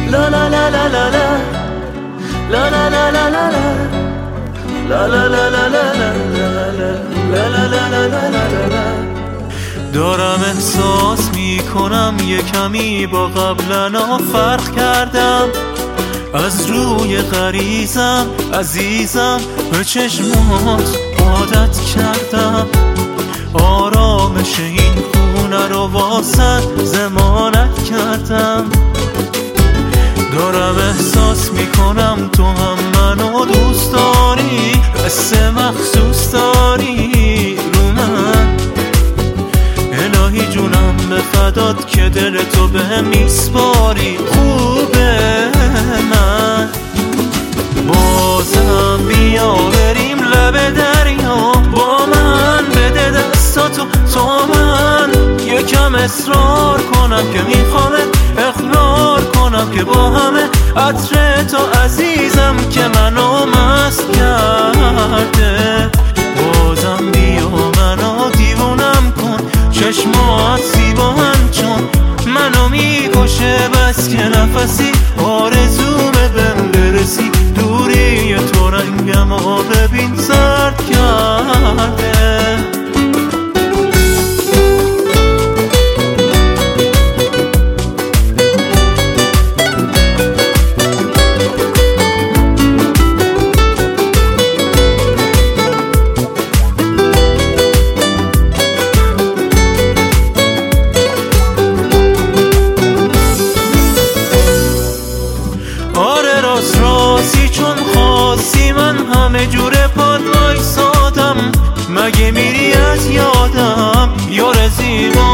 لا لا لا لا لا لا لا لا لا لا لا لا لا لا لا لا. دارم احساس میکنم یه کمی با قبلنا فرق کردم، از روی غریزم عزیزم به چشمات عادت کردم، آرامش این خونه رو واسه ضمانت کردم. دارم احساس میکنم تو هم منو دوست داری، قصه مخصوص داری رو من. الهی جونم به فدات که دل تو به میسپاری. خوبه من بازم بیا بریم لب دریا، با من بده دستاتو تو من یکم اصرار کنم که میخوامت، اقرار کنم که با همه عطر تو عزیزم که منو مست کرده. بازم بیا منو دیوونم کن، چشمات زیبان چون منو میکشه، بس که نفسی آرزومه بهم برسی. دوری تو رنگم و ببین زرد کرده. راستی چون خواستی من همه جوره پاد وایسادم، مگه میری از یادم یار زیبا